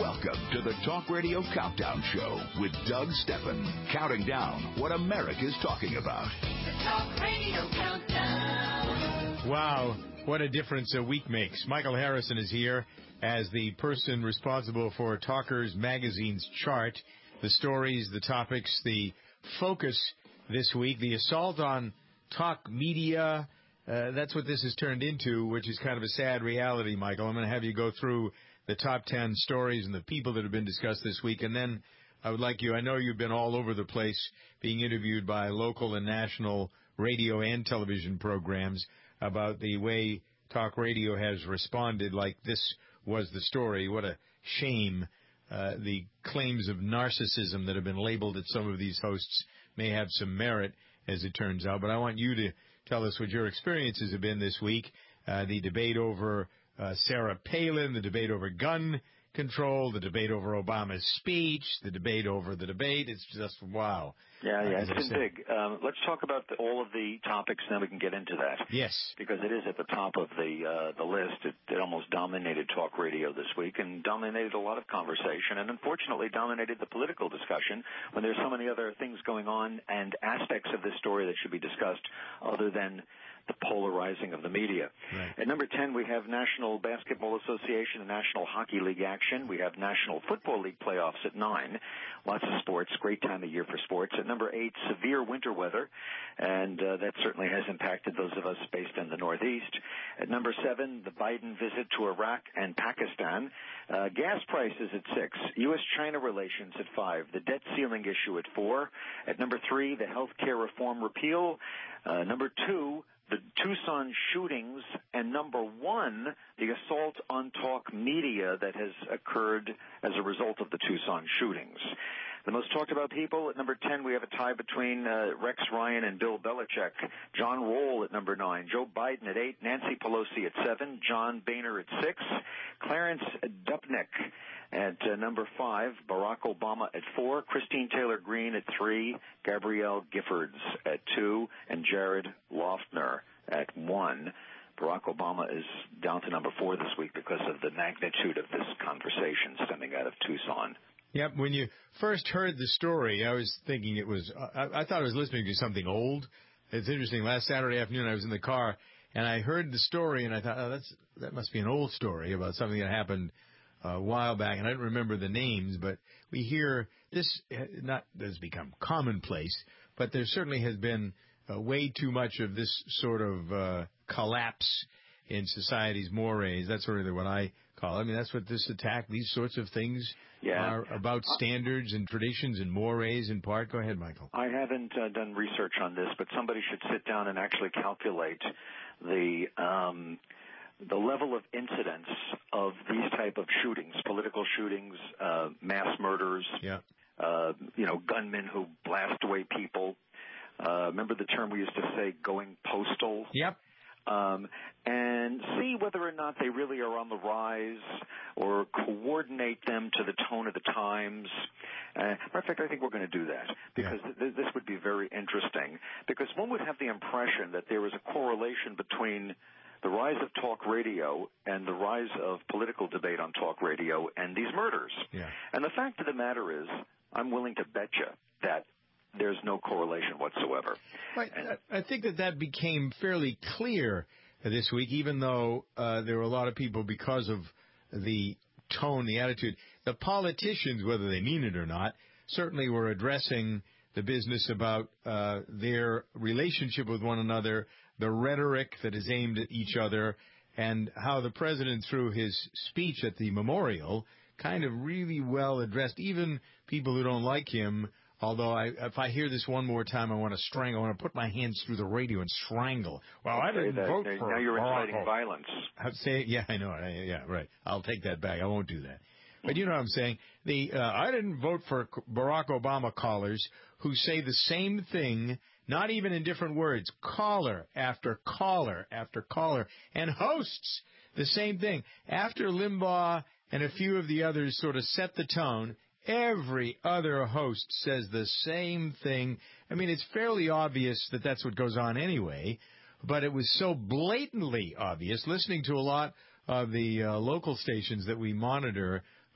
Welcome to the Talk Radio Countdown Show with Doug Steffen, counting down what America's talking about. The Talk Radio Countdown. Wow, what a difference a week makes. Michael Harrison is here as the person responsible for Talkers Magazine's chart, the stories, the topics, the focus this week, the assault on talk media. That's what this has turned into, which is kind of a sad reality, Michael. I'm going to have you go through the top 10 stories and the people that have been discussed this week. And then I would like you, I know you've been all over the place being interviewed by local and national radio and television programs about the way talk radio has responded, like this was the story. What a shame. The claims of narcissism that have been labeled at some of these hosts may have some merit, as it turns out. But I want you to tell us what your experiences have been this week. The debate over Sarah Palin, the debate over gun control, the debate over Obama's speech, the debate over the debate. It's just, wow. Yeah, it's been big. Let's talk about all of the topics, and then we can get into that. Yes. Because it is at the top of the list. It almost dominated talk radio this week and dominated a lot of conversation and unfortunately dominated the political discussion when there's so many other things going on and aspects of this story that should be discussed other than the polarizing of the media. Right. At number 10, we have National Basketball Association and National Hockey League action. We have National Football League playoffs at 9. Lots of sports, great time of year for sports. At number 8, severe winter weather, and that certainly has impacted those of us based in the Northeast. At number 7, the Biden visit to Iraq and Pakistan. Gas prices at 6. U.S.-China relations at 5. The debt ceiling issue at 4. At number 3, the health care reform repeal. Number 2, the Tucson shootings, and number 1, the assault on talk media that has occurred as a result of the Tucson shootings. The most talked about people, at number 10, we have a tie between Rex Ryan and Bill Belichick. John Roll at number 9, Joe Biden at 8, Nancy Pelosi at 7, John Boehner at 6, Clarence Dupnick at number 5, Barack Obama at 4, Christine Taylor Greene at 3, Gabrielle Giffords at 2, and Jared Loughner at 1. Barack Obama is down to number 4 this week because of the magnitude of this conversation stemming out of Tucson. Yep. When you first heard the story, I was thinking it was, I thought I was listening to something old. It's interesting. Last Saturday afternoon, I was in the car, and I heard the story, and I thought, oh, that must be an old story about something that happened a while back, and I don't remember the names, but we hear this, not that has become commonplace, but there certainly has been way too much of this sort of collapse in society's mores. That's sort of what I call it. I mean, that's what this attack, these sorts of things are about, standards and traditions and mores in part. Go ahead, Michael. I haven't done research on this, but somebody should sit down and actually calculate the level of incidence of these type of shootings, political shootings, mass murders, gunmen who blast away people. Remember the term we used to say, going postal? Yep. And see whether or not they really are on the rise or coordinate them to the tone of the times. Matter of fact, I think we're going to do that because this would be very interesting, because one would have the impression that there is a correlation between the rise of talk radio and the rise of political debate on talk radio and these murders. Yeah. And the fact of the matter is, I'm willing to bet you that there's no correlation whatsoever. I think that became fairly clear this week, even though there were a lot of people, because of the tone, the attitude. The politicians, whether they mean it or not, certainly were addressing the business about their relationship with one another, the rhetoric that is aimed at each other, and how the president, through his speech at the memorial, kind of really well addressed even people who don't like him. Although if I hear this one more time, I want to strangle. I want to put my hands through the radio and strangle. Well, I didn't vote for. Now you're inciting violence. I'd say, yeah, I know. Yeah, right. I'll take that back. I won't do that. But you know what I'm saying? I didn't vote for Barack Obama callers who say the same thing, not even in different words, caller after caller after caller, and hosts the same thing. After Limbaugh and a few of the others sort of set the tone, every other host says the same thing. I mean, it's fairly obvious that that's what goes on anyway, but it was so blatantly obvious. Listening to a lot of the local stations that we monitor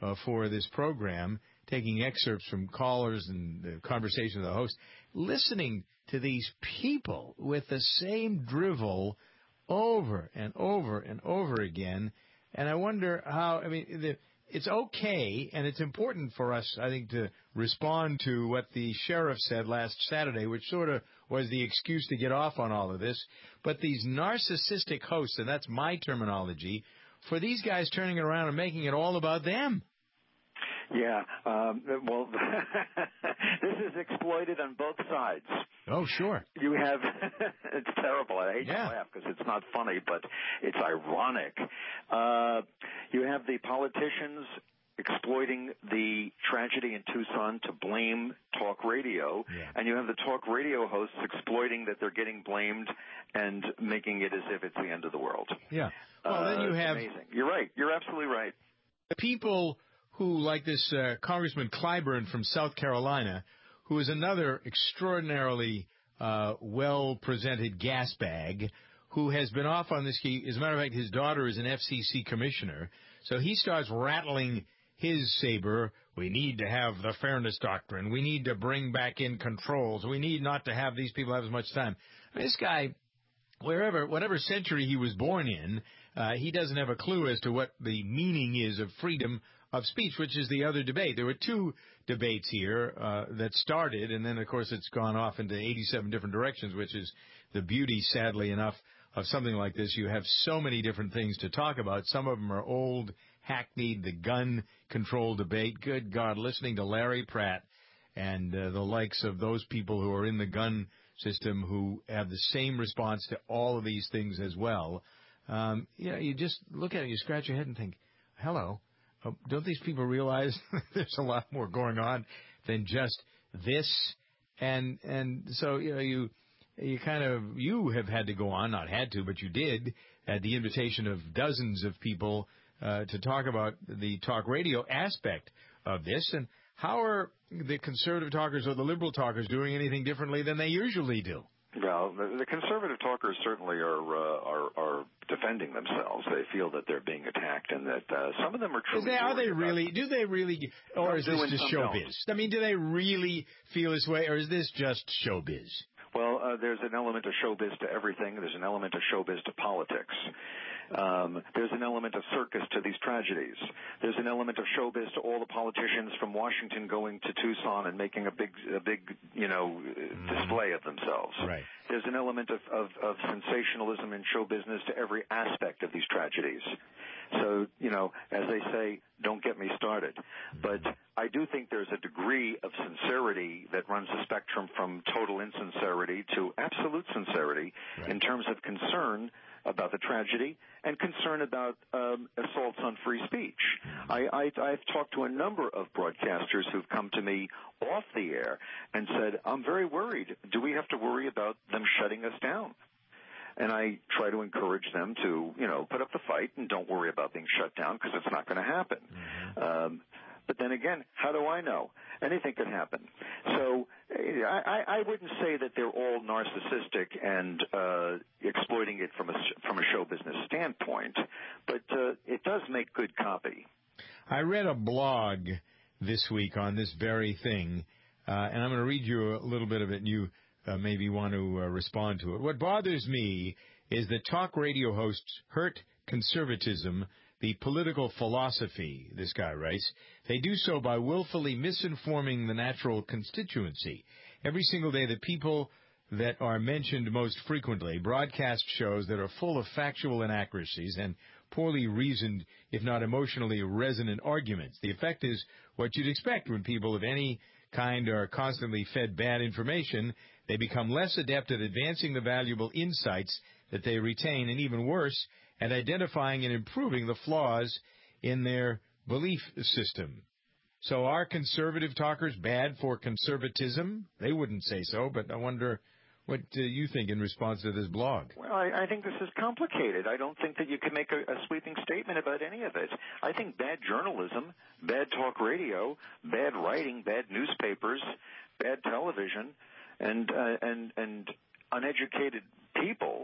for this program, taking excerpts from callers and the conversation of the host, listening to these people with the same drivel over and over and over again. And I wonder how, it's okay, and it's important for us, I think, to respond to what the sheriff said last Saturday, which sort of was the excuse to get off on all of this. But these narcissistic hosts, and that's my terminology, for these guys turning it around and making it all about them. Yeah, well, this is exploited on both sides. Oh, sure. You have, it's terrible. I hate to laugh because it's not funny, but it's ironic. You have the politicians exploiting the tragedy in Tucson to blame talk radio, and you have the talk radio hosts exploiting that they're getting blamed and making it as if it's the end of the world. Yeah. Well, then you have... Amazing. You're right. You're absolutely right. People who, like this Congressman Clyburn from South Carolina, who is another extraordinarily well-presented gas bag, who has been off on this. As a matter of fact, his daughter is an FCC commissioner, so he starts rattling his saber. We need to have the fairness doctrine. We need to bring back in controls. We need not to have these people have as much time. This guy, whatever century he was born in, he doesn't have a clue as to what the meaning is of freedom of speech, which is the other debate. There were two debates here that started, and then, of course, it's gone off into 87 different directions, which is the beauty, sadly enough, of something like this. You have so many different things to talk about. Some of them are old, hackneyed, the gun control debate. Good God, listening to Larry Pratt and the likes of those people who are in the gun system who have the same response to all of these things as well. You just look at it, you scratch your head and think, hello. Don't these people realize there's a lot more going on than just this? And so, you have had to go on, not had to, but you did, at the invitation of dozens of people to talk about the talk radio aspect of this. And how are the conservative talkers or the liberal talkers doing anything differently than they usually do? Well, the conservative talkers certainly are defending themselves. They feel that they're being attacked, and that some of them are truly. Do they really, or is this just showbiz? Don't. Do they really feel this way, or is this just showbiz? Well, there's an element of showbiz to everything. There's an element of showbiz to politics. There's an element of circus to these tragedies. There's an element of showbiz to all the politicians from Washington going to Tucson and making a big display of themselves. Right. There's an element of sensationalism in show business to every aspect of these tragedies. So, as they say, don't get me started. But I do think there's a degree of sincerity that runs the spectrum from total insincerity to absolute sincerity in terms of concern about the tragedy and concern about assaults on free speech. I've talked to a number of broadcasters who've come to me off the air and said, I'm very worried. Do we have to worry about them shutting us down? And I try to encourage them to, put up the fight and don't worry about being shut down because it's not going to happen. But then again, how do I know? Anything could happen. So I wouldn't say that they're all narcissistic and exploiting it from a show business standpoint, but it does make good copy. I read a blog this week on this very thing, and I'm going to read you a little bit of it, and you maybe want to respond to it. What bothers me is that talk radio hosts hurt conservatism, the political philosophy, this guy writes. They do so by willfully misinforming the natural constituency. Every single day, the people that are mentioned most frequently broadcast shows that are full of factual inaccuracies and poorly reasoned, if not emotionally resonant arguments. The effect is what you'd expect when people of any kind are constantly fed bad information. They become less adept at advancing the valuable insights that they retain, and even worse, at identifying and improving the flaws in their belief system. So are conservative talkers bad for conservatism? They wouldn't say so, but I wonder what you think in response to this blog. Well, I think this is complicated. I don't think that you can make a sweeping statement about any of it. I think bad journalism, bad talk radio, bad writing, bad newspapers, bad television, and uneducated people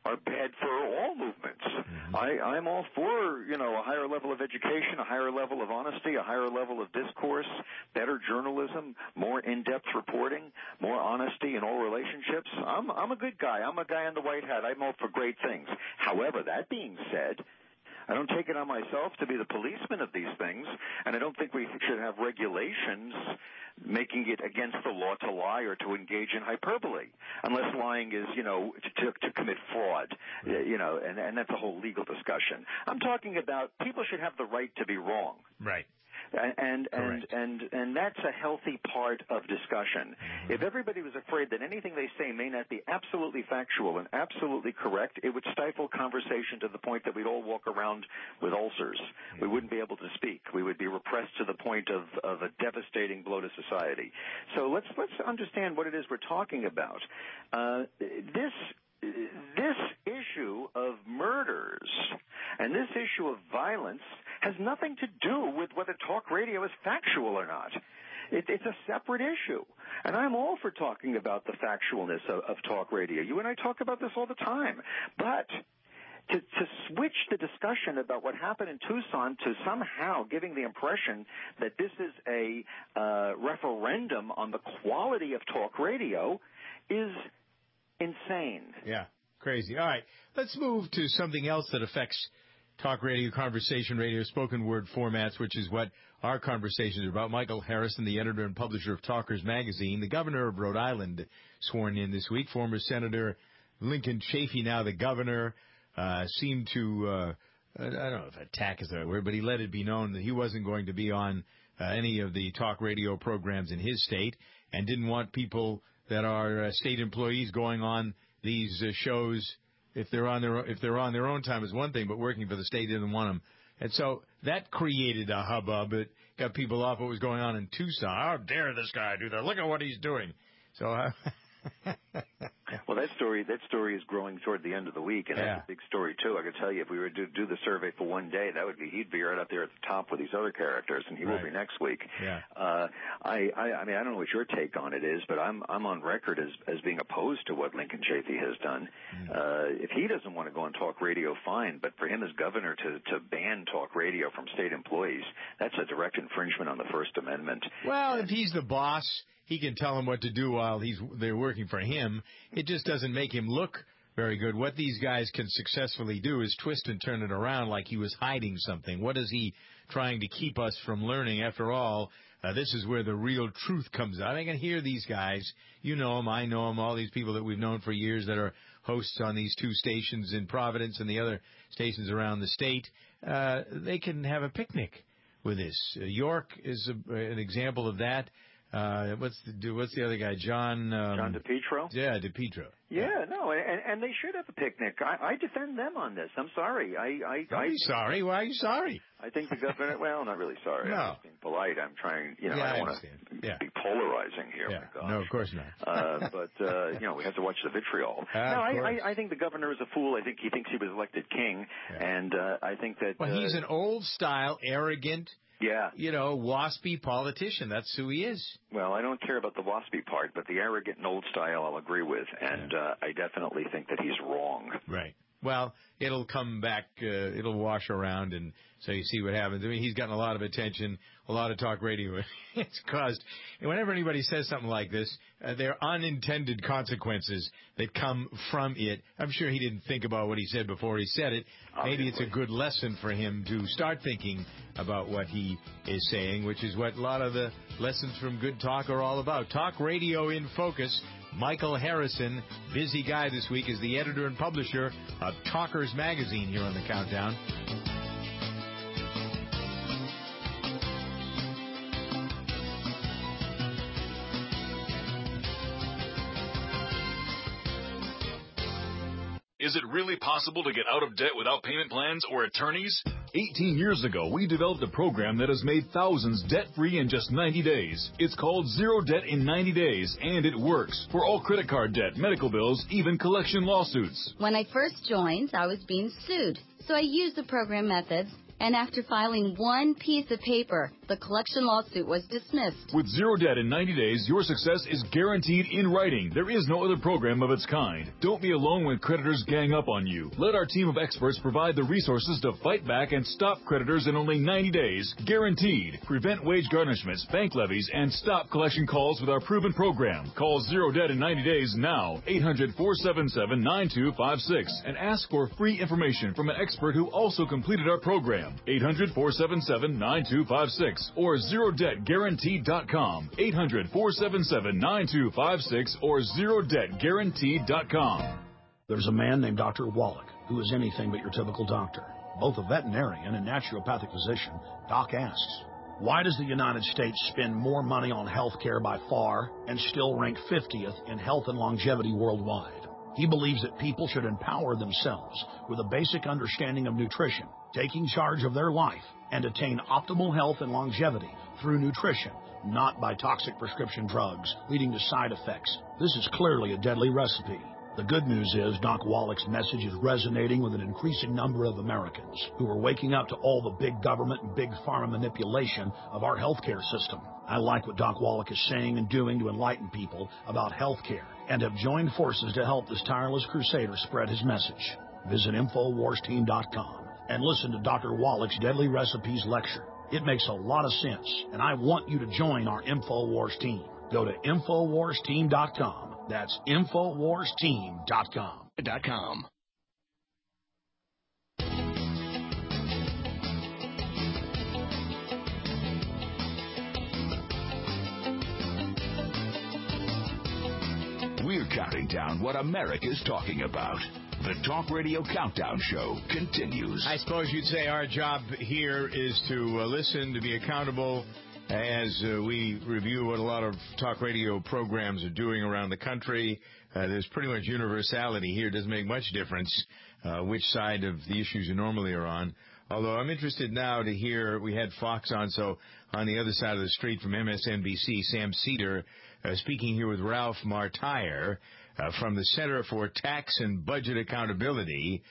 are bad for all movements. Mm-hmm. I'm all for, a higher level of education, a higher level of honesty, a higher level of discourse, better journalism, more in-depth reporting, more honesty in all relationships. I'm a good guy. I'm a guy in the white hat. I'm all for great things. However, that being said, I don't take it on myself to be the policeman of these things, and I don't think we should have regulations making it against the law to lie or to engage in hyperbole, unless lying is, to commit fraud, and that's a whole legal discussion. I'm talking about people should have the right to be wrong. Right. And that's a healthy part of discussion. Mm-hmm. If everybody was afraid that anything they say may not be absolutely factual and absolutely correct, it would stifle conversation to the point that we'd all walk around with ulcers. Mm-hmm. We wouldn't be able to speak. We would be repressed to the point of a devastating blow to society. So let's understand what it is we're talking about. This issue of murders and this issue of violence has nothing to do with whether talk radio is factual or not. It's a separate issue. And I'm all for talking about the factualness of talk radio. You and I talk about this all the time. But to switch the discussion about what happened in Tucson to somehow giving the impression that this is a referendum on the quality of talk radio is insane. Yeah, crazy. All right, let's move to something else that affects talk radio, conversation radio, spoken word formats, which is what our conversations are about. Michael Harrison, the editor and publisher of Talkers Magazine, the governor of Rhode Island, sworn in this week. Former Senator Lincoln Chafee, now the governor, seemed to, I don't know if attack is the right word, but he let it be known that he wasn't going to be on any of the talk radio programs in his state and didn't want people that are state employees going on these shows. If they're on their own time is one thing, but working for the state didn't want them. And so that created a hubbub. It got people off what was going on in Tucson. How dare this guy do that? Look at what he's doing. So well, that story is growing toward the end of the week, and that's a big story too. I could tell you, if we were to do the survey for one day, he'd be right up there at the top with these other characters, and he will be next week. Yeah. I mean, I don't know what your take on it is, but I'm on record as being opposed to what Lincoln Chafee has done. If he doesn't want to go on talk radio, fine, but for him as governor to ban talk radio from state employees, that's a direct infringement on the First Amendment. Well, if he's the boss, he can tell them what to do while they're working for him. It just doesn't make him look very good. What these guys can successfully do is twist and turn it around like he was hiding something. What is he trying to keep us from learning? After all, this is where the real truth comes out. I can hear these guys. You know them. I know them. All these people that we've known for years that are hosts on these two stations in Providence and the other stations around the state. They can have a picnic with this. York is an example of that. What's the other guy? John DePietro? Yeah, DePietro. Yeah, no, and they should have a picnic. I defend them on this. I'm sorry. Don't be sorry. Why are you sorry? I think the governor, well, not really sorry. No. I'm just being polite. I'm trying, I don't want to be polarizing here. Yeah. My gosh. No, of course not. But, we have to watch the vitriol. I think the governor is a fool. I think he thinks he was elected king. Yeah. And I think that... Well, he's an old-style, arrogant... Yeah. Waspy politician. That's who he is. Well, I don't care about the waspy part, but the arrogant and old style I'll agree with, and I definitely think that he's wrong. Right. Well, it'll come back, it'll wash around, and so you see what happens. I mean, he's gotten a lot of attention, a lot of talk radio. It's caused, and whenever anybody says something like this, there are unintended consequences that come from it. I'm sure he didn't think about what he said before he said it. Maybe it's a good lesson for him to start thinking about what he is saying, which is what a lot of the lessons from Good Talk are all about. Talk Radio in Focus. Michael Harrison, busy guy this week, is the editor and publisher of Talkers Magazine here on the Countdown. Is it really possible to get out of debt without payment plans or attorneys? 18 years ago, we developed a program that has made thousands debt-free in just 90 days. It's called Zero Debt in 90 Days, and it works for all credit card debt, medical bills, even collection lawsuits. When I first joined, I was being sued, so I used the program methods, and after filing one piece of paper, the collection lawsuit was dismissed. With zero debt in 90 days, your success is guaranteed in writing. There is no other program of its kind. Don't be alone when creditors gang up on you. Let our team of experts provide the resources to fight back and stop creditors in only 90 days. Guaranteed. Prevent wage garnishments, bank levies, and stop collection calls with our proven program. Call Zero Debt in 90 days now. 800-477-9256 and ask for free information from an expert who also completed our program. 800-477-9256 or ZeroDebtGuaranteed.com. 800-477-9256 or ZeroDebtGuaranteed.com. There's a man named Dr. Wallach who is anything but your typical doctor. Both a veterinarian and naturopathic physician, Doc asks, why does the United States spend more money on health care by far and still rank 50th in health and longevity worldwide? He believes that people should empower themselves with a basic understanding of nutrition, taking charge of their life, and attain optimal health and longevity through nutrition, not by toxic prescription drugs leading to side effects. This is clearly a deadly recipe. The good news is Doc Wallach's message is resonating with an increasing number of Americans who are waking up to all the big government and big pharma manipulation of our healthcare system. I like what Doc Wallach is saying and doing to enlighten people about healthcare and have joined forces to help this tireless crusader spread his message. Visit InfoWarsTeam.com and listen to Dr. Wallach's Deadly Recipes lecture. It makes a lot of sense, and I want you to join our InfoWars team. Go to InfoWarsTeam.com. That's InfoWarsTeam.com. We're counting down what America's talking about. The Talk Radio Countdown Show continues. I suppose you'd say our job here is to listen, to be accountable, as we review what a lot of talk radio programs are doing around the country. There's pretty much universality here. It doesn't make much difference which side of the issues you normally are on. Although I'm interested now to hear, we had Fox on, so on the other side of the street from MSNBC, Sam Cedar, speaking here with Ralph Martire from the Center for Tax and Budget Accountability.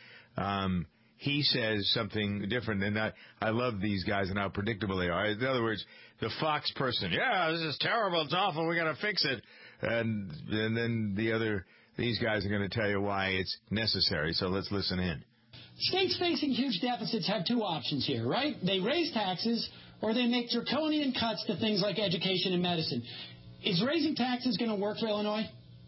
He says something different, and I love these guys and how predictable they are. In other words, the Fox person, yeah, this is terrible, it's awful, we're going to fix it. And then these guys are going to tell you why it's necessary, so let's listen in. States facing huge deficits have two options here, right? They raise taxes or they make draconian cuts to things like education and medicine. Is raising taxes going to work for Illinois?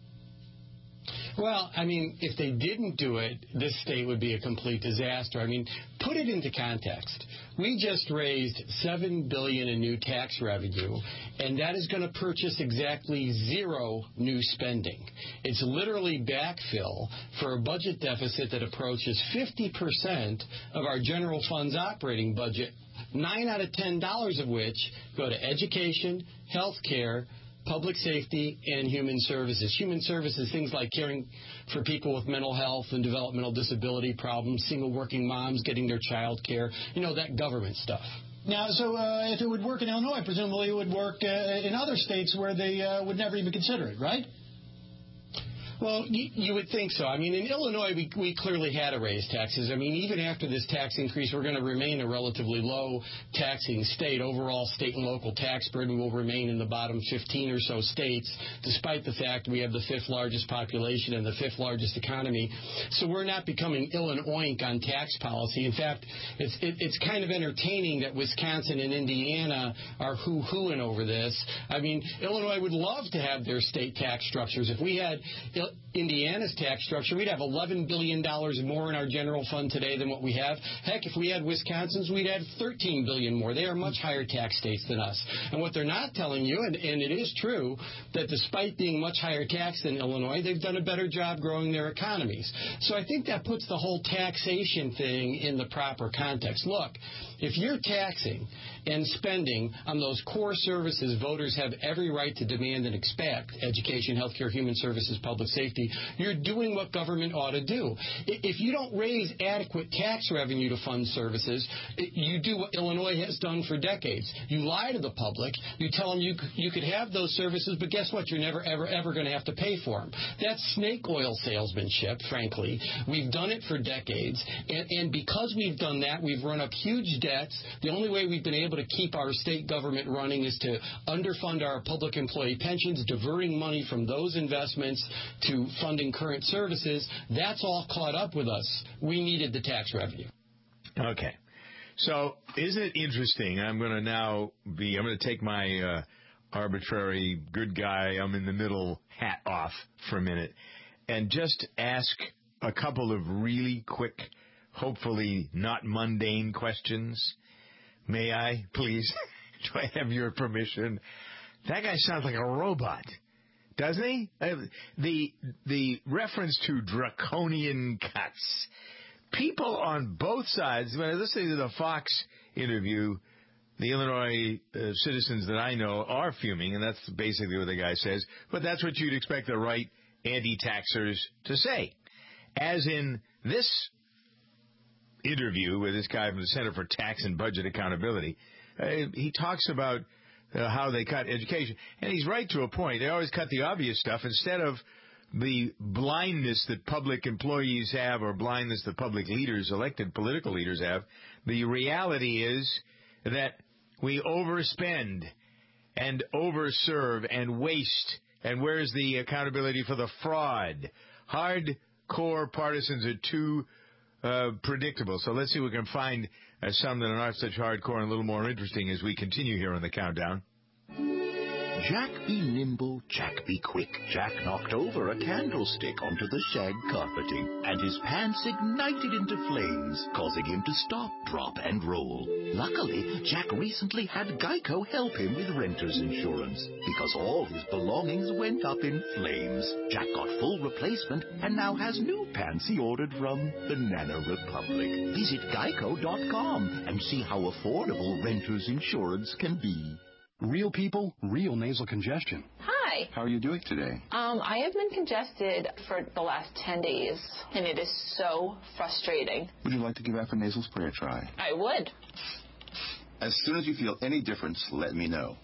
Well, I mean, if they didn't do it, this state would be a complete disaster. I mean, put it into context. We just raised $7 billion in new tax revenue, and that is going to purchase exactly zero new spending. It's literally backfill for a budget deficit that approaches 50% of our general fund's operating budget, 9 out of $10 of which go to education, health care, public safety, and human services. Human services, things like caring for people with mental health and developmental disability problems, single working moms getting their child care, that government stuff. Now, so if it would work in Illinois, presumably it would work in other states where they would never even consider it, right? Well, you would think so. I mean, in Illinois, we clearly had to raise taxes. I mean, even after this tax increase, we're going to remain a relatively low taxing state. Overall, state and local tax burden will remain in the bottom 15 or so states, despite the fact we have the fifth largest population and the fifth largest economy. So we're not becoming Illinois on tax policy. In fact, it's kind of entertaining that Wisconsin and Indiana are hoo-hooing over this. I mean, Illinois would love to have their state tax structures. If we had Indiana's tax structure, we'd have $11 billion more in our general fund today than what we have. Heck, if we had Wisconsin's, we'd have $13 billion more. They are much higher tax states than us. And what they're not telling you, and it is true, that despite being much higher tax than Illinois, they've done a better job growing their economies. So I think that puts the whole taxation thing in the proper context. Look, if you're taxing and spending on those core services voters have every right to demand and expect, education, healthcare, human services, public safety, you're doing what government ought to do. If you don't raise adequate tax revenue to fund services, you do what Illinois has done for decades. You lie to the public. You tell them you could have those services, but guess what? You're never, ever going to have to pay for them. That's snake oil salesmanship, frankly. We've done it for decades, and because we've done that, we've run up huge debts. The only way we've been able to keep our state government running is to underfund our public employee pensions, diverting money from those investments to funding current services. That's all caught up with us. We needed the tax revenue. Okay. So isn't it interesting? I'm going to take my arbitrary good guy, I'm in the middle hat off for a minute and just ask a couple of really quick, hopefully not mundane questions. May I, please? Do I have your permission? That guy sounds like a robot, doesn't he? The reference to draconian cuts. People on both sides, when I listen to the Fox interview, the Illinois citizens that I know are fuming, and that's basically what the guy says, but that's what you'd expect the right anti-taxers to say. As in this interview with this guy from the Center for Tax and Budget Accountability, he talks about how they cut education. And he's right to a point. They always cut the obvious stuff instead of the blindness that public employees have or blindness that public leaders, elected political leaders have. The reality is that we overspend and overserve and waste. And where's the accountability for the fraud? Hardcore partisans are too predictable. So let's see if we can find some that are not such hardcore and a little more interesting as we continue here on the countdown. Jack be nimble, Jack be quick. Jack knocked over a candlestick onto the shag carpeting, and his pants ignited into flames, causing him to stop, drop, and roll. Luckily, Jack recently had Geico help him with renter's insurance, because all his belongings went up in flames. Jack got full replacement and now has new pants he ordered from Banana Republic. Visit Geico.com and see how affordable renter's insurance can be. Real people, real nasal congestion. Hi. How are you doing today? I have been congested for the last 10 days, and it is so frustrating. Would you like to give Afrin nasal spray a try? I would. As soon as you feel any difference, let me know.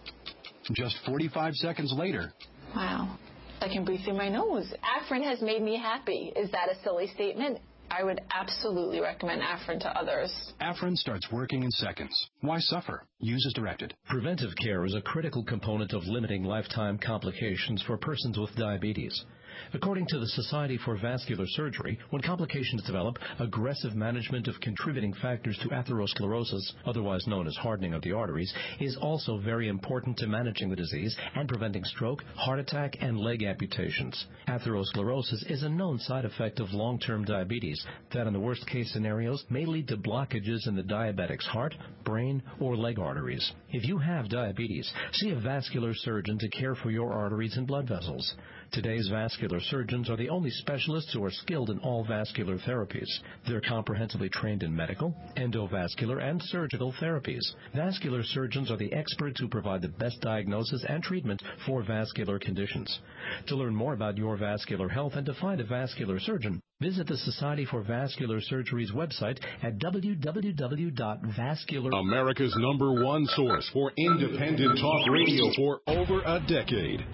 Just 45 seconds later. Wow. I can breathe through my nose. Afrin has made me happy. Is that a silly statement? I would absolutely recommend Afrin to others. Afrin starts working in seconds. Why suffer? Use as directed. Preventive care is a critical component of limiting lifetime complications for persons with diabetes. According to the Society for Vascular Surgery, when complications develop, aggressive management of contributing factors to atherosclerosis, otherwise known as hardening of the arteries, is also very important to managing the disease and preventing stroke, heart attack, and leg amputations. Atherosclerosis is a known side effect of long-term diabetes that, in the worst-case scenarios, may lead to blockages in the diabetic's heart, brain, or leg arteries. If you have diabetes, see a vascular surgeon to care for your arteries and blood vessels. Today's vascular surgeons are the only specialists who are skilled in all vascular therapies. They're comprehensively trained in medical, endovascular, and surgical therapies. Vascular surgeons are the experts who provide the best diagnosis and treatment for vascular conditions. To learn more about your vascular health and to find a vascular surgeon, visit the Society for Vascular Surgery's website at www.vascular... America's #1 source for independent talk radio for over a decade.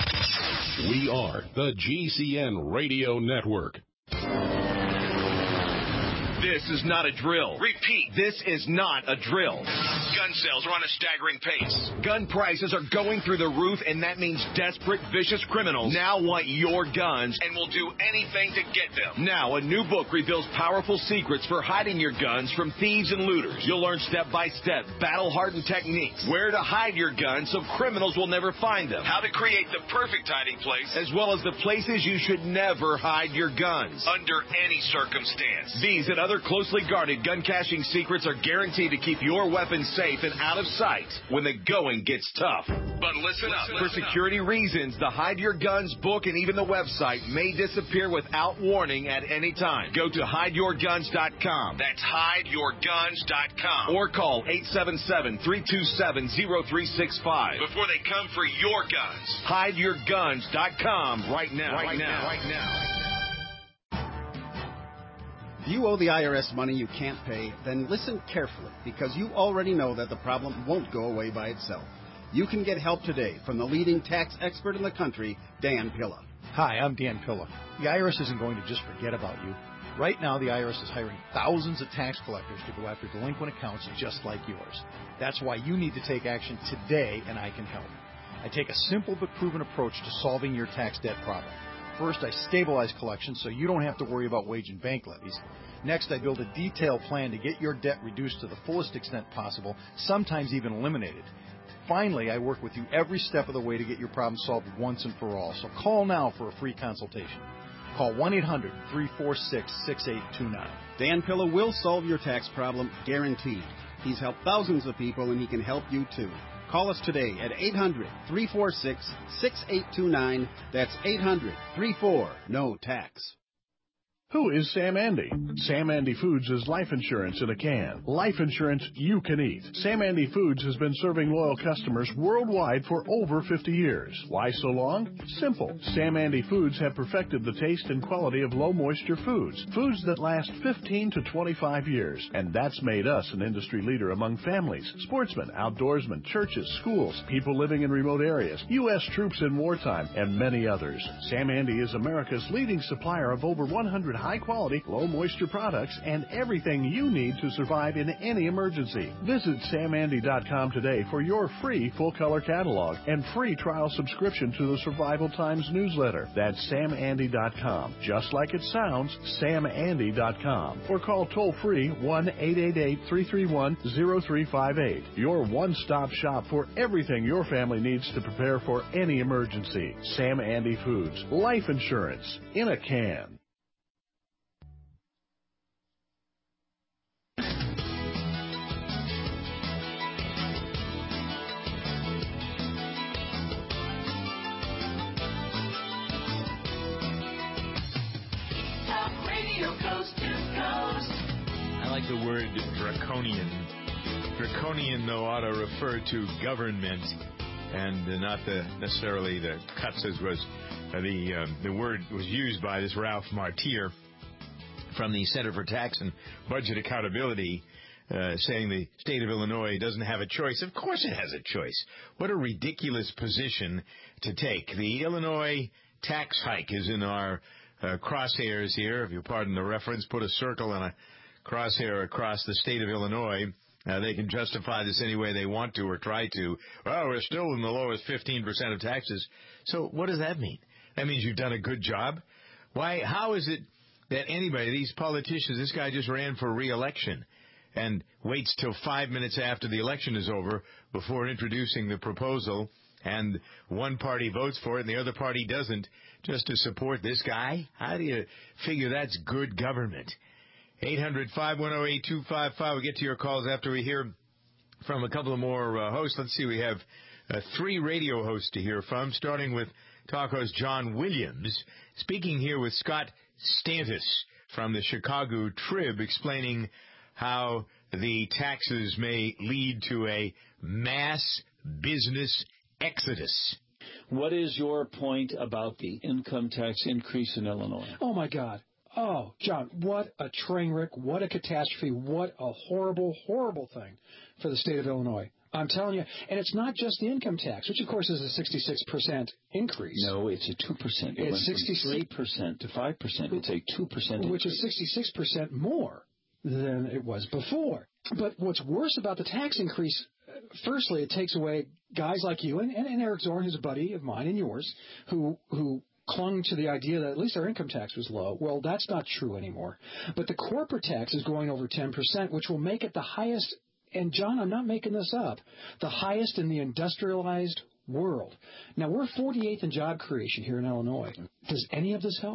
We are the GCN Radio Network. This is not a drill. Repeat, this is not a drill. Gun sales are on a staggering pace. Gun prices are going through the roof, and that means desperate, vicious criminals now want your guns and will do anything to get them. Now, a new book reveals powerful secrets for hiding your guns from thieves and looters. You'll learn step-by-step, battle-hardened techniques, where to hide your guns so criminals will never find them, how to create the perfect hiding place, as well as the places you should never hide your guns, under any circumstance. These and other other closely guarded gun caching secrets are guaranteed to keep your weapons safe and out of sight when the going gets tough. But listen up. For security reasons, the Hide Your Guns book and even the website may disappear without warning at any time. Go to hideyourguns.com. That's hideyourguns.com. Or call 877-327-0365 before they come for your guns. Hideyourguns.com right now. Right now. If you owe the IRS money you can't pay, then listen carefully, because you already know that the problem won't go away by itself. You can get help today from the leading tax expert in the country, Dan Pilla. Hi, I'm Dan Pilla. The IRS isn't going to just forget about you. Right now, the IRS is hiring thousands of tax collectors to go after delinquent accounts just like yours. That's why you need to take action today, and I can help. I take a simple but proven approach to solving your tax debt problem. First, I stabilize collections so you don't have to worry about wage and bank levies. Next, I build a detailed plan to get your debt reduced to the fullest extent possible, sometimes even eliminated. Finally, I work with you every step of the way to get your problem solved once and for all. So call now for a free consultation. Call 1-800-346-6829. Dan Pilla will solve your tax problem, guaranteed. He's helped thousands of people, and he can help you too. Call us today at 800-346-6829. That's 800-34-NO-TAX. Who is Sam Andy? Sam Andy Foods is life insurance in a can. Life insurance you can eat. Sam Andy Foods has been serving loyal customers worldwide for over 50 years. Why so long? Simple. Sam Andy Foods have perfected the taste and quality of low-moisture foods. Foods that last 15 to 25 years. And that's made us an industry leader among families, sportsmen, outdoorsmen, churches, schools, people living in remote areas, U.S. troops in wartime, and many others. Sam Andy is America's leading supplier of over 100 high-quality, low-moisture products and everything you need to survive in any emergency. Visit SamAndy.com today for your free full-color catalog and free trial subscription to the Survival Times newsletter. That's SamAndy.com. Just like it sounds, SamAndy.com. Or call toll-free 1-888-331-0358. Your one-stop shop for everything your family needs to prepare for any emergency. Sam Andy Foods. Life insurance in a can. I like the word draconian. Draconian, though, ought to refer to government and not necessarily the cuts, as was the word was used by this Ralph Martier from the Center for Tax and Budget Accountability, saying the state of Illinois doesn't have a choice. Of course it has a choice. What a ridiculous position to take. The Illinois tax hike is in our crosshairs here. If you pardon the reference, put a circle and a crosshair across the state of Illinois. They can justify this any way they want to or try to. Well, we're still in the lowest 15% of taxes. So what does that mean? That means you've done a good job? Why? How is it that anybody, these politicians, this guy just ran for re-election and waits till 5 minutes after the election is over before introducing the proposal, and one party votes for it and the other party doesn't, just to support this guy? How do you figure that's good government? 800-510-8255. We'll get to your calls after we hear from a couple of more hosts. Let's see, we have 3 radio hosts to hear from, starting with talk host John Williams, speaking here with Scott Stantis from the Chicago Trib, explaining how the taxes may lead to a mass business exodus. What is your point about the income tax increase in Illinois? Oh, my God. Oh, John, what a train wreck, what a catastrophe, what a horrible, horrible thing for the state of Illinois. I'm telling you, and it's not just the income tax, which, of course, is a 66% increase. No, it's a 2%. It's 3% to 5%. It's a 2% which is 66% more than it was before. But what's worse about the tax increase, firstly, it takes away guys like you and Eric Zorn, who's a buddy of mine and yours, who clung to the idea that at least our income tax was low. Well, that's not true anymore. But the corporate tax is going over 10%, which will make it the highest, and John, I'm not making this up, the highest in the industrialized world. Now, we're 48th in job creation here in Illinois. Does any of this help?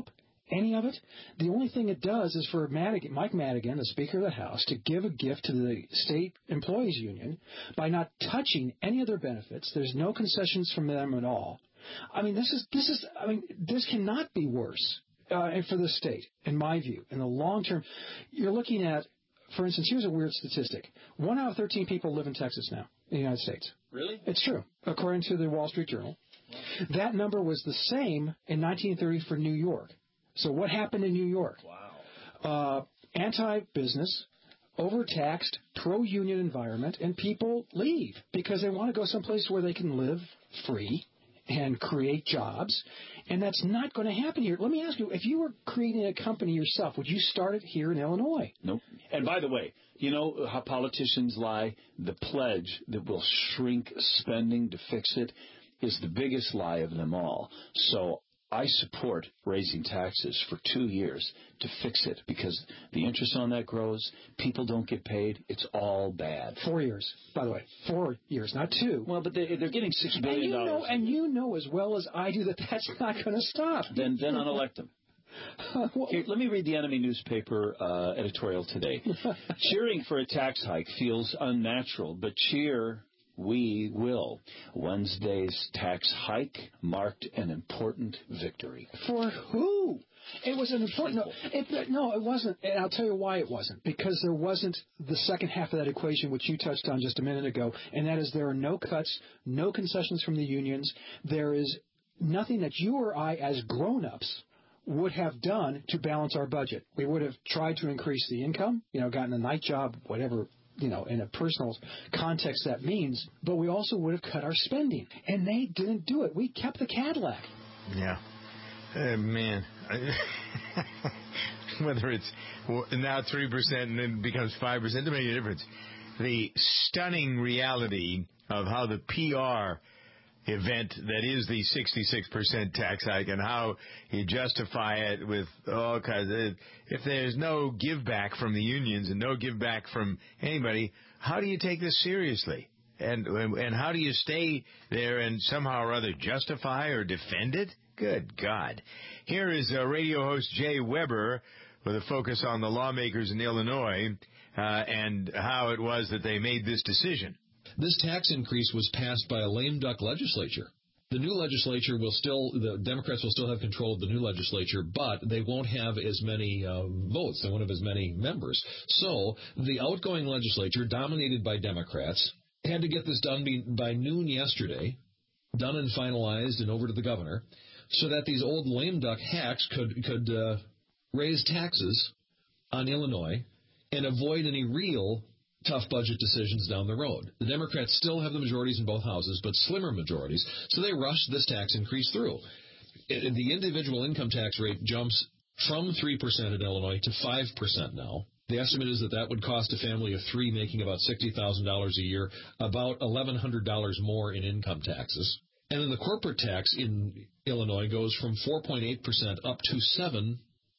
any of it? The only thing it does is for Mike Madigan, the Speaker of the House, to give a gift to the State Employees Union by not touching any of their benefits. There's no concessions from them at all. I mean, this cannot be worse for the state, in my view. In the long term, you're looking at, for instance, here's a weird statistic. 1 out of 13 people live in Texas now, in the United States. Really? It's true, according to the Wall Street Journal. That number was the same in 1930 for New York. So what happened in New York? Wow. Anti-business, overtaxed, pro-union environment, and people leave because they want to go someplace where they can live free and create jobs, and that's not going to happen here. Let me ask you, if you were creating a company yourself, would you start it here in Illinois? Nope. And by the way, you know how politicians lie? The pledge that will shrink spending to fix it is the biggest lie of them all. So I support raising taxes for 2 years to fix it because the interest on that grows. People don't get paid. It's all bad. 4 years, by the way. 4 years, not 2. Well, but they're getting $6 billion. And you know as well as I do that that's not going to stop. Then unelect them. Here, let me read the Enemy newspaper editorial today. Cheering for a tax hike feels unnatural, but cheer we will. Wednesday's tax hike marked an important victory. For who? It was an important... No, it wasn't. And I'll tell you why it wasn't. Because there wasn't the second half of that equation, which you touched on just a minute ago, and that is there are no cuts, no concessions from the unions. There is nothing that you or I as grown-ups would have done to balance our budget. We would have tried to increase the income, gotten a night job, whatever, in a personal context that means, but we also would have cut our spending. And they didn't do it. We kept the Cadillac. Yeah. Man. Whether it's now 3% and then becomes 5%, doesn't make a difference. The stunning reality of how the PR event that is the 66% tax hike and how you justify it with all kinds of, if there's no give back from the unions and no give back from anybody, how do you take this seriously? And how do you stay there and somehow or other justify or defend it? Good God. Here is radio host Jay Weber with a focus on the lawmakers in Illinois and how it was that they made this decision. This tax increase was passed by a lame duck legislature. The new legislature the Democrats will still have control of the new legislature, but they won't have as many votes. They won't have as many members. So the outgoing legislature, dominated by Democrats, had to get this done by noon yesterday, done and finalized and over to the governor, so that these old lame duck hacks could raise taxes on Illinois and avoid any real tough budget decisions down the road. The Democrats still have the majorities in both houses, but slimmer majorities, so they rushed this tax increase through. The individual income tax rate jumps from 3% in Illinois to 5% now. The estimate is that would cost a family of 3 making about $60,000 a year, about $1,100 more in income taxes. And then the corporate tax in Illinois goes from 4.8% up to 7%.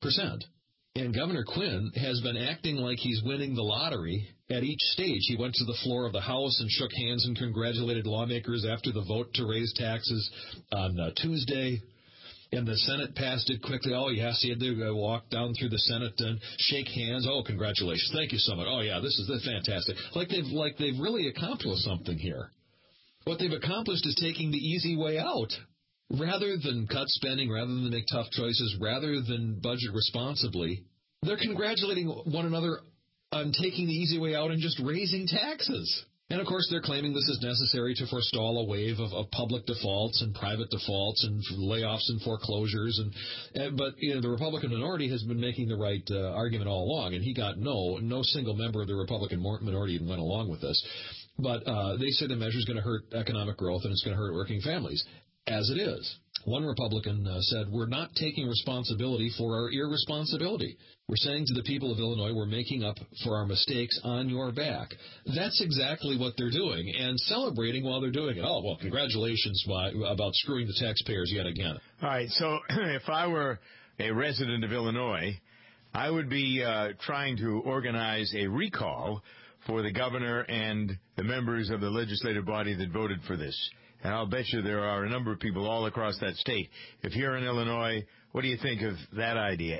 And Governor Quinn has been acting like he's winning the lottery at each stage. He went to the floor of the House and shook hands and congratulated lawmakers after the vote to raise taxes on Tuesday. And the Senate passed it quickly. Oh, yes, he had to walk down through the Senate and shake hands. Oh, congratulations. Thank you so much. Oh, yeah, this is fantastic. Like they've really accomplished something here. What they've accomplished is taking the easy way out. Rather than cut spending, rather than make tough choices, rather than budget responsibly, they're congratulating one another on taking the easy way out and just raising taxes. And, of course, they're claiming this is necessary to forestall a wave of public defaults and private defaults and layoffs and foreclosures. But the Republican minority has been making the right argument all along, and he got no single member of the Republican minority went along with this. But they say the measure is going to hurt economic growth and it's going to hurt working families. As it is. One Republican said, we're not taking responsibility for our irresponsibility. We're saying to the people of Illinois, we're making up for our mistakes on your back. That's exactly what they're doing, and celebrating while they're doing it. Oh, well, congratulations about screwing the taxpayers yet again. All right, so if I were a resident of Illinois, I would be trying to organize a recall for the governor and the members of the legislative body that voted for this. And I'll bet you there are a number of people all across that state. If you're in Illinois, what do you think of that idea?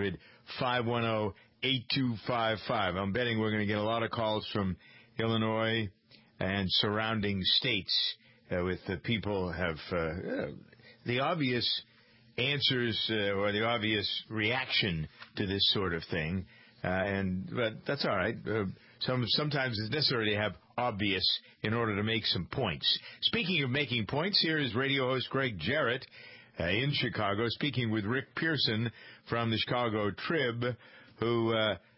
800-510-8255. I'm betting we're going to get a lot of calls from Illinois and surrounding states with the people have the obvious answers or the obvious reaction to this sort of thing. But that's all right. Sometimes it's necessary to have obvious in order to make some points. Speaking of making points, here is radio host Greg Jarrett in Chicago, speaking with Rick Pearson from the Chicago Trib, who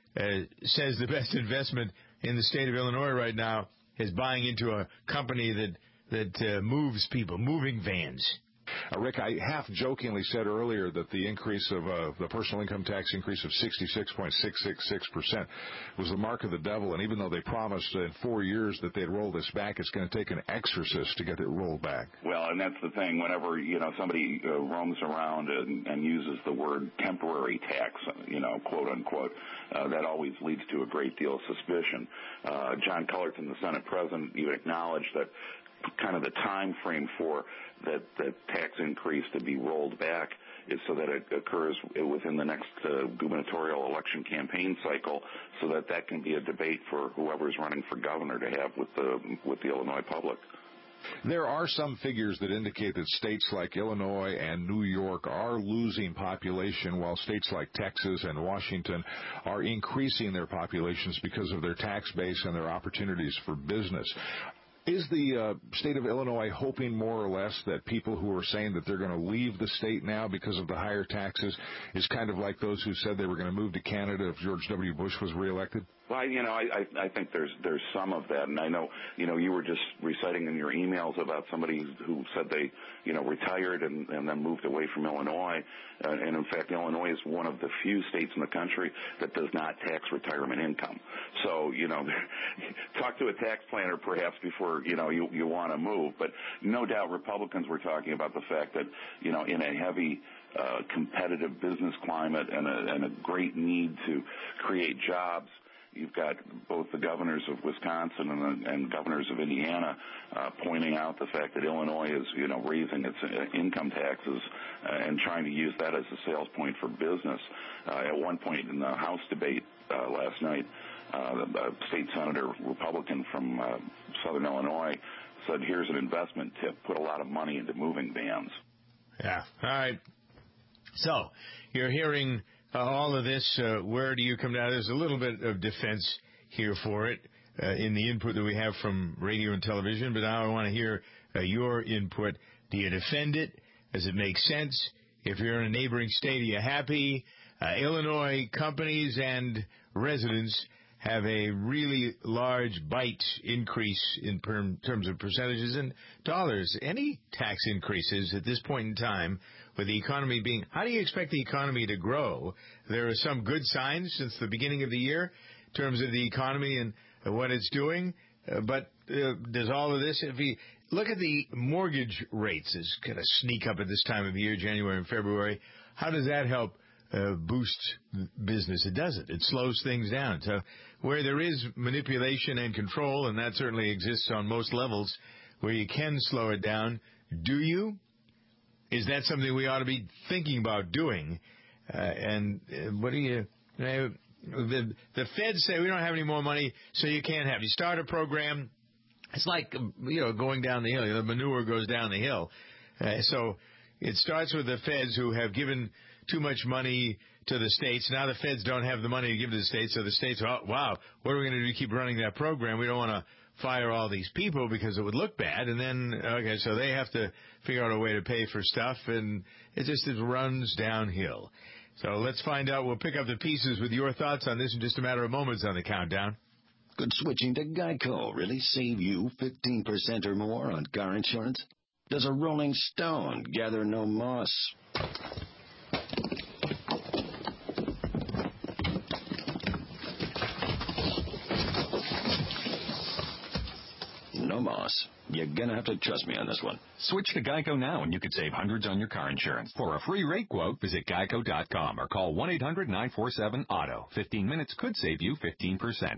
says the best investment in the state of Illinois right now is buying into a company that moves people, moving vans. Rick, I half-jokingly said earlier that the increase of the personal income tax increase of 66.666% was the mark of the devil, and even though they promised in 4 years that they'd roll this back, it's going to take an exorcist to get it rolled back. Well, and that's the thing. Whenever, somebody roams around and uses the word temporary tax, quote-unquote, that always leads to a great deal of suspicion. John Cullerton, the Senate president, even acknowledged that kind of the time frame for that tax increase to be rolled back is so that it occurs within the next gubernatorial election campaign cycle, so that can be a debate for whoever's running for governor to have with the Illinois public. There are some figures that indicate that states like Illinois and New York are losing population, while states like Texas and Washington are increasing their populations because of their tax base and their opportunities for business. Is the state of Illinois hoping more or less that people who are saying that they're going to leave the state now because of the higher taxes is kind of like those who said they were going to move to Canada if George W. Bush was reelected? Well, I think there's some of that, and I know, you were just reciting in your emails about somebody who said they, retired and then moved away from Illinois, and in fact, Illinois is one of the few states in the country that does not tax retirement income. So, talk to a tax planner perhaps before, you want to move, but no doubt Republicans were talking about the fact that, in a heavy competitive business climate and a great need to create jobs, you've got both the governors of Wisconsin and governors of Indiana pointing out the fact that Illinois is, raising its income taxes and trying to use that as a sales point for business. At one point in the House debate last night, the state senator, Republican from Southern Illinois, said, here's an investment tip, put a lot of money into moving vans. Yeah, all right. So, you're hearing all of this. Where do you come down? There's a little bit of defense here for it in the input that we have from radio and television, but now I want to hear your input. Do you defend it? Does it make sense? If you're in a neighboring state, are you happy? Illinois companies and residents have a really large bite increase in terms of percentages and dollars. Any tax increases at this point in time, with the economy being, how do you expect the economy to grow? There are some good signs since the beginning of the year in terms of the economy and what it's doing, but does all of this, if you look at the mortgage rates, is going to sneak up at this time of year, January and February, how does that help boost business? It doesn't. It slows things down. So where there is manipulation and control, and that certainly exists on most levels, where you can slow it down, do you? Is that something we ought to be thinking about doing? What do you... The feds say we don't have any more money, so you can't have. You start a program, it's like, going down the hill. The manure goes down the hill. So it starts with the feds who have given too much money to the states. Now the feds don't have the money to give to the states, so the states, oh, wow, what are we going to do to keep running that program? We don't want to fire all these people because it would look bad. And then, okay, so they have to figure out a way to pay for stuff, and it runs downhill. So let's find out. We'll pick up the pieces with your thoughts on this in just a matter of moments on the countdown. Could switching to Geico really save you 15% or more on car insurance? Does a rolling stone gather no moss? No moss. You're gonna have to trust me on this one. Switch to Geico now and you could save hundreds on your car insurance. For a free rate quote, visit geico.com or call 1-800-947-AUTO. 15 minutes could save you 15%.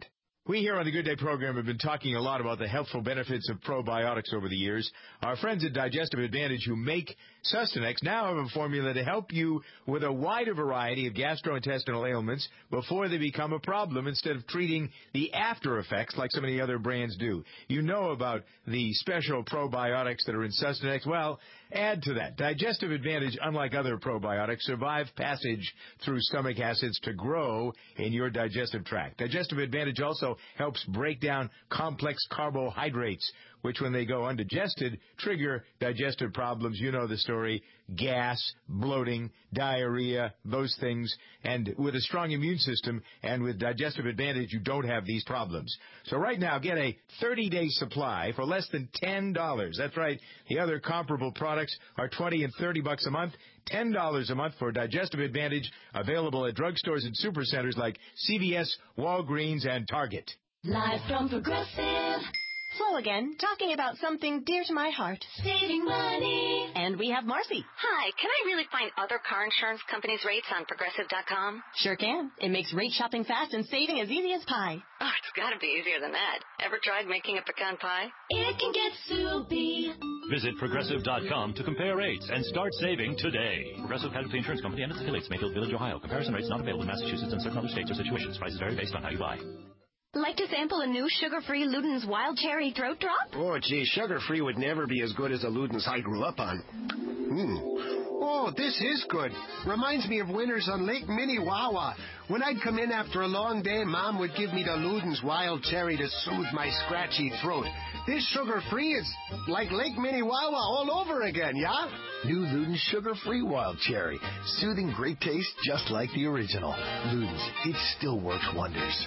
We here on the Good Day program have been talking a lot about the healthful benefits of probiotics over the years. Our friends at Digestive Advantage who make Sustanex now have a formula to help you with a wider variety of gastrointestinal ailments before they become a problem instead of treating the after effects like so many other brands do. You know about the special probiotics that are in Sustanex. Well, add to that. Digestive Advantage, unlike other probiotics, survive passage through stomach acids to grow in your digestive tract. Digestive Advantage also helps break down complex carbohydrates, which when they go undigested, trigger digestive problems. You know the story. Gas, bloating, diarrhea, those things. And with a strong immune system and with Digestive Advantage, you don't have these problems. So right now, get a 30-day supply for less than $10. That's right. The other comparable products are $20 and $30 a month. $10 a month for Digestive Advantage, available at drugstores and supercenters like CVS, Walgreens, and Target. Live from Progressive. Flo again, talking about something dear to my heart. Saving money. And we have Marcy. Hi, can I really find other car insurance companies' rates on Progressive.com? Sure can. It makes rate shopping fast and saving as easy as pie. Oh, it's got to be easier than that. Ever tried making a pecan pie? It can get soupy. Visit Progressive.com to compare rates and start saving today. Progressive Casualty Insurance Company and its affiliates, Mayfield Village, Ohio. Comparison rates not available in Massachusetts and certain other states or situations. Prices vary based on how you buy. Like to sample a new sugar-free Luden's Wild Cherry Throat Drop? Oh, gee, sugar-free would never be as good as the Luden's I grew up on. Oh, this is good. Reminds me of winters on Lake Minnewawa. When I'd come in after a long day, Mom would give me the Luden's Wild Cherry to soothe my scratchy throat. This sugar-free is like Lake Minnewawa all over again, yeah? New Luden's Sugar-Free Wild Cherry. Soothing great taste just like the original. Luden's, it still works wonders.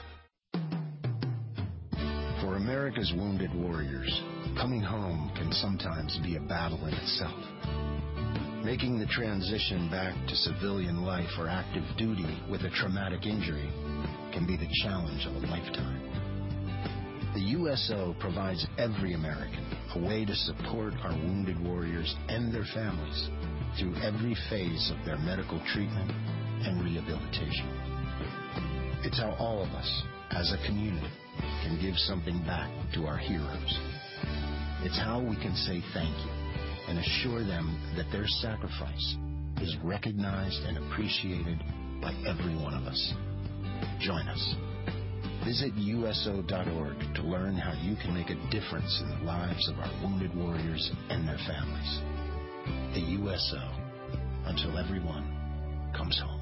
For America's wounded warriors, coming home can sometimes be a battle in itself. Making the transition back to civilian life or active duty with a traumatic injury can be the challenge of a lifetime. The USO provides every American a way to support our wounded warriors and their families through every phase of their medical treatment and rehabilitation. It's how all of us, as a community, can give something back to our heroes. It's how we can say thank you and assure them that their sacrifice is recognized and appreciated by every one of us. Join us. Visit USO.org to learn how you can make a difference in the lives of our wounded warriors and their families. The USO, until everyone comes home.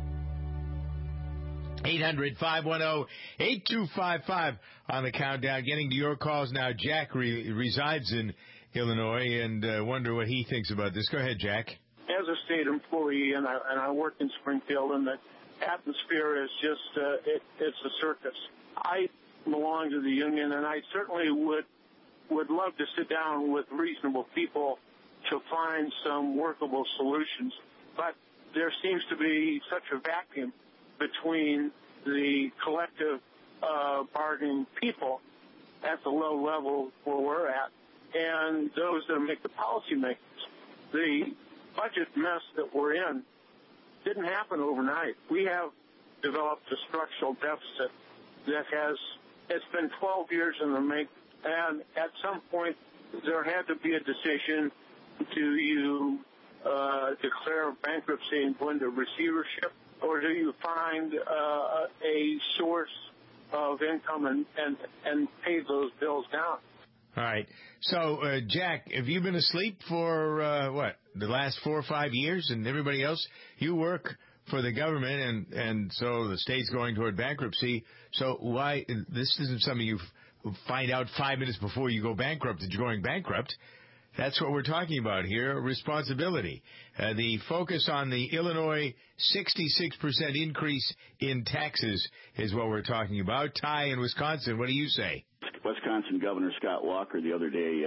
800-510-8255 on the countdown. Getting to your calls now. Jack resides in Illinois and wonder what he thinks about this. Go ahead, Jack. As a state employee, and I work in Springfield, and the atmosphere is just, it's a circus. I belong to the union, and I certainly would love to sit down with reasonable people to find some workable solutions. But there seems to be such a vacuum between the collective bargaining people at the low level where we're at and those that make the policy makers. The budget mess that we're in didn't happen overnight. We have developed a structural deficit that it's been 12 years in the make, and at some point there had to be a decision. Do you declare bankruptcy and go into receivership, or do you find a source of income and pay those bills down? All right. So, Jack, have you been asleep for, the last 4 or 5 years? And everybody else, you work for the government, and so the state's going toward bankruptcy. So why, this isn't something you find out 5 minutes before you go bankrupt that you're going bankrupt. That's what we're talking about here, responsibility. The focus on the Illinois 66% increase in taxes is what we're talking about. Ty in Wisconsin, what do you say? Wisconsin Governor Scott Walker the other day,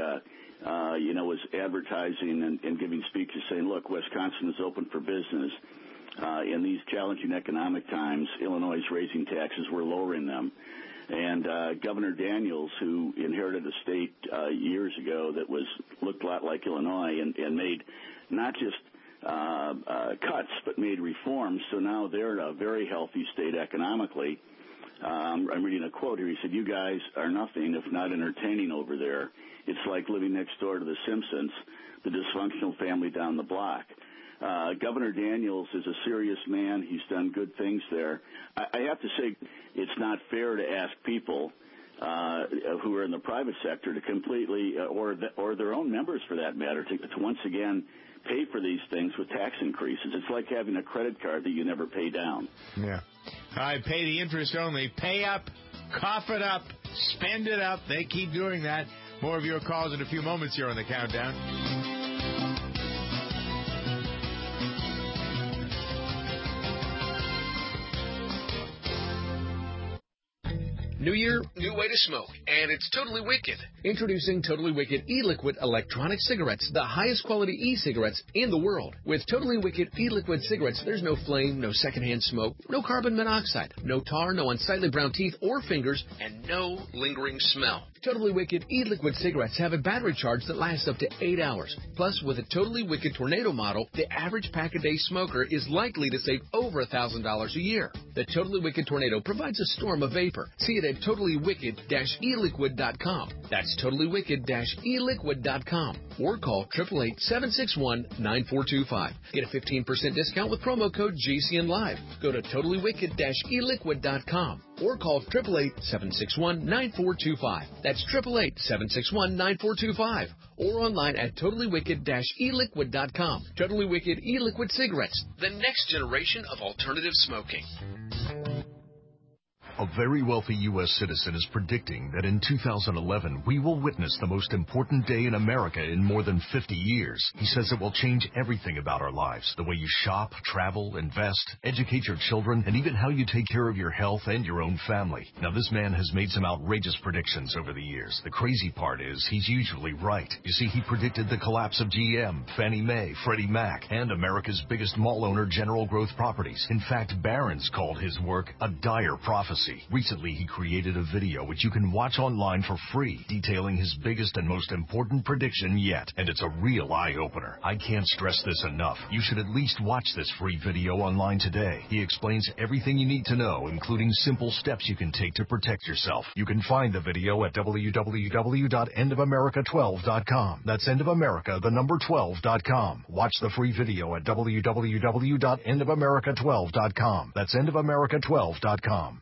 was advertising and giving speeches saying, look, Wisconsin is open for business. In these challenging economic times, Illinois is raising taxes. We're lowering them. And Governor Daniels, who inherited a state years ago that looked a lot like Illinois and made not just cuts but made reforms, so now they're a very healthy state economically. I'm reading a quote here. He said, "You guys are nothing if not entertaining over there. It's like living next door to the Simpsons, the dysfunctional family down the block." Governor Daniels is a serious man. He's done good things there. I have to say, it's not fair to ask people who are in the private sector to completely, or their own members for that matter, to once again pay for these things with tax increases. It's like having a credit card that you never pay down. Yeah. I pay the interest only. Pay up, cough it up, spend it up. They keep doing that. More of your calls in a few moments here on the Countdown. New year, new way to smoke, and it's totally wicked. Introducing Totally Wicked e-liquid electronic cigarettes, the highest quality e-cigarettes in the world. With Totally Wicked e-liquid cigarettes, there's no flame, no secondhand smoke, no carbon monoxide, no tar, no unsightly brown teeth or fingers, and no lingering smell. Totally Wicked e-liquid cigarettes have a battery charge that lasts up to 8 hours. Plus, with a Totally Wicked Tornado model, the average pack-a-day smoker is likely to save over $1,000 a year. The Totally Wicked Tornado provides a storm of vapor. See it at totallywicked-eliquid.com. That's totallywicked-eliquid.com. Or call 888-761-9425. Get a 15% discount with promo code GCN Live. Go to totallywicked-eliquid.com. Or call 888-761-9425. That's 888-761-9425. Or online at totallywicked-eliquid.com. Totally Wicked e-liquid cigarettes, the next generation of alternative smoking. A very wealthy U.S. citizen is predicting that in 2011, we will witness the most important day in America in more than 50 years. He says it will change everything about our lives, the way you shop, travel, invest, educate your children, and even how you take care of your health and your own family. Now, this man has made some outrageous predictions over the years. The crazy part is he's usually right. You see, he predicted the collapse of GM, Fannie Mae, Freddie Mac, and America's biggest mall owner, General Growth Properties. In fact, Barron's called his work a dire prophecy. Recently, he created a video which you can watch online for free, detailing his biggest and most important prediction yet. And it's a real eye-opener. I can't stress this enough. You should at least watch this free video online today. He explains everything you need to know, including simple steps you can take to protect yourself. You can find the video at www.endofamerica12.com. That's endofamerica, the number 12.com. Watch the free video at www.endofamerica12.com. That's endofamerica12.com.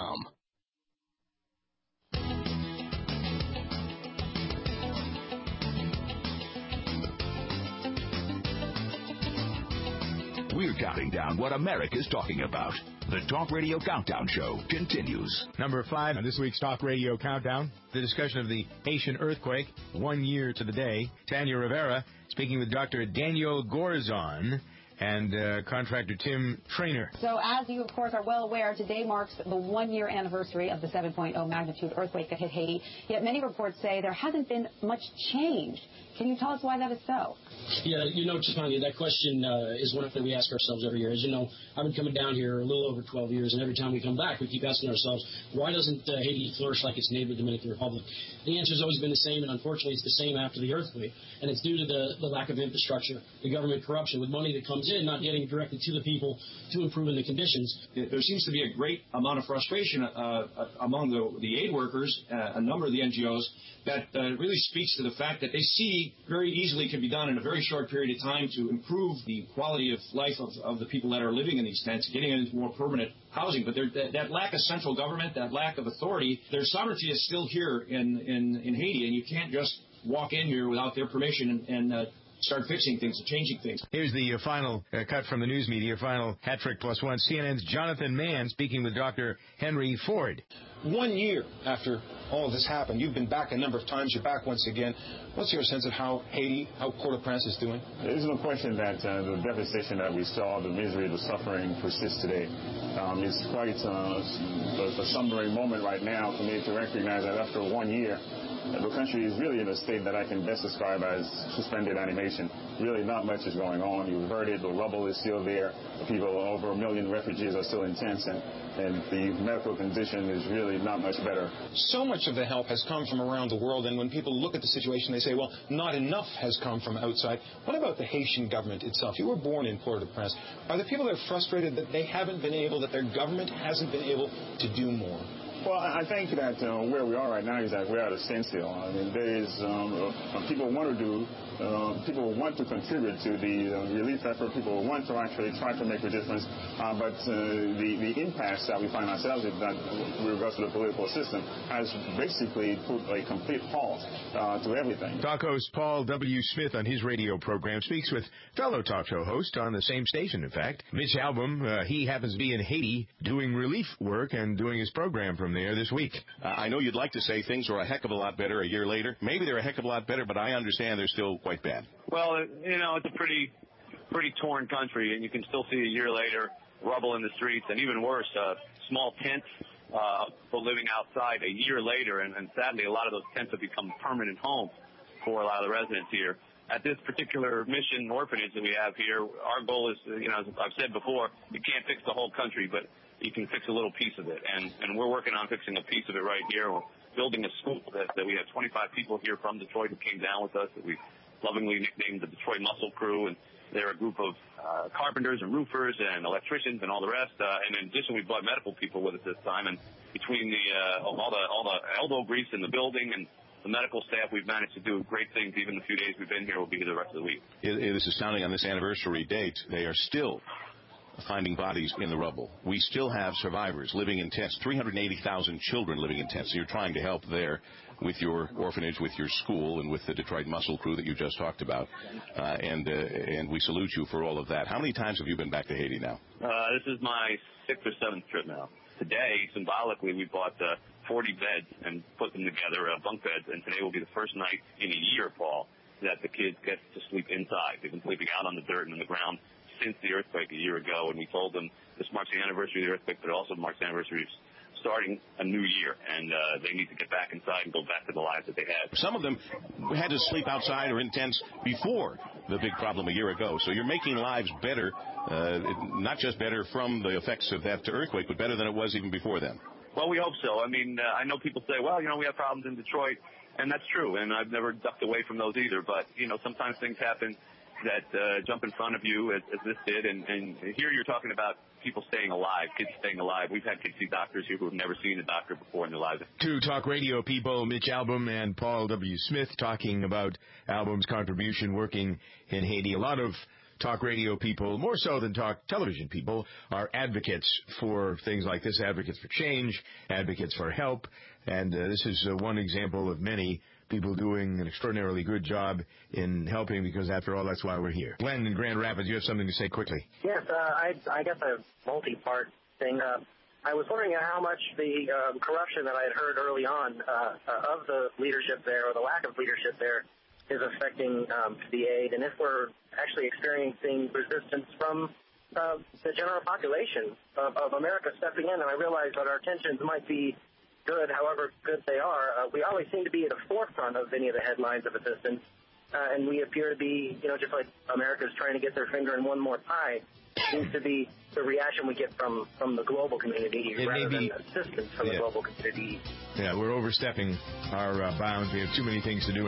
We're counting down what America's talking about. The Talk Radio Countdown Show continues. Number 5 on this week's Talk Radio Countdown, the discussion of the Haitian earthquake, 1 year to the day. Tanya Rivera speaking with Dr. Daniel Gorzon and contractor Tim Trainer. So as you, of course, are well aware, today marks the 1-year anniversary of the 7.0 magnitude earthquake that hit Haiti. Yet many reports say there hasn't been much change. Can you tell us why that is so? Yeah, Tanya, that question is one that we ask ourselves every year. As you know, I've been coming down here a little over 12 years, and every time we come back, we keep asking ourselves, why doesn't Haiti flourish like its neighbor, Dominican Republic? The answer has always been the same, and unfortunately it's the same after the earthquake, and it's due to the lack of infrastructure, the government corruption, with money that comes in, not getting directly to the people to improving the conditions. There seems to be a great amount of frustration among the aid workers, a number of the NGOs, that really speaks to the fact that they see very easily can be done in a very short period of time to improve the quality of life of the people that are living in these tents, getting into more permanent housing. But that lack of central government, that lack of authority, their sovereignty is still here in Haiti, and you can't just walk in here without their permission and start fixing things and changing things. Here's the final cut from the news media, final hat trick plus one. CNN's Jonathan Mann speaking with Dr. Henry Ford. 1 year after all of this happened, you've been back a number of times. You're back once again. What's your sense of how Haiti, how Port-au-Prince is doing? There's no question that the devastation that we saw, the misery, the suffering persists today. It's quite a sombering moment right now for me to recognize that after 1 year, the country is really in a state that I can best describe as suspended animation. Really not much is going on. You've heard it. The rubble is still there. People, over 1 million refugees are still in tents, and the medical condition is really not much better. So much of the help has come from around the world, and when people look at the situation, they say, well, not enough has come from outside. What about the Haitian government itself? You were born in Port-au-Prince. Are the people that are frustrated that they haven't been able, that their government hasn't been able to do more? Well, I think that where we are right now is that we're at a standstill. I mean, there is people want to contribute to the relief effort. People want to actually try to make a difference. But the impasse that we find ourselves in, that with regards to the political system, has basically put a complete halt to everything. Talk host Paul W. Smith on his radio program speaks with fellow talk show host on the same station, in fact, Mitch Albom. He happens to be in Haiti doing relief work and doing his program from there this week. I know you'd like to say things are a heck of a lot better a year later. Maybe they're a heck of a lot better, but I understand they're still quite bad. Well, it's a pretty torn country, and you can still see a year later rubble in the streets, and even worse, small tents for living outside a year later, and sadly a lot of those tents have become permanent homes for a lot of the residents here. At this particular mission orphanage that we have here, our goal is, as I've said before, you can't fix the whole country, but you can fix a little piece of it. And we're working on fixing a piece of it right here. We're building a school that we have 25 people here from Detroit who came down with us that we lovingly nicknamed the Detroit Muscle Crew. And they're a group of carpenters and roofers and electricians and all the rest. And in addition, we brought medical people with us this time. And between all the elbow grease in the building and the medical staff, we've managed to do great things. Even the few days we've been here will be here the rest of the week. It is astounding on this anniversary date. They are still finding bodies in the rubble. We still have survivors living in tents, 380,000 children living in tents. So you're trying to help there with your orphanage, with your school, and with the Detroit Muscle Crew that you just talked about. And we salute you for all of that. How many times have you been back to Haiti now? This is my 6th or 7th trip now. Today, symbolically, we bought 40 beds and put them together, bunk beds, and today will be the first night in a year, Paul, that the kids get to sleep inside. They've been sleeping out on the dirt and on the ground since the earthquake a year ago, and we told them this marks the anniversary of the earthquake, but it also marks the anniversary of starting a new year, and they need to get back inside and go back to the lives that they had. Some of them had to sleep outside or in tents before the big problem a year ago, so you're making lives better, not just better from the effects of that earthquake, but better than it was even before then. Well, we hope so. I mean, I know people say, well, we have problems in Detroit, and that's true, and I've never ducked away from those either, but, sometimes things happen that jump in front of you, as this did, and here you're talking about people staying alive, kids staying alive. We've had kids see doctors here who have never seen a doctor before in their lives. Two talk radio people, Mitch Albom and Paul W. Smith, talking about Albom's contribution working in Haiti. A lot of talk radio people, more so than talk television people, are advocates for things like this, advocates for change, advocates for help, and this is one example of many people doing an extraordinarily good job in helping, because after all, that's why we're here. Glenn in Grand Rapids, you have something to say quickly. Yes, I guess a multi-part thing. I was wondering how much the corruption that I had heard early on of the leadership there, or the lack of leadership there, is affecting the aid, and if we're actually experiencing resistance from the general population of America stepping in. And I realize that our intentions might be good, however good they are. We always seem to be at the forefront of any of the headlines of assistance, and we appear to be, just like America's trying to get their finger in one more pie. Seems to be the reaction we get from the global community rather than assistance from the global community. Yeah, we're overstepping our bounds. We have too many things to do.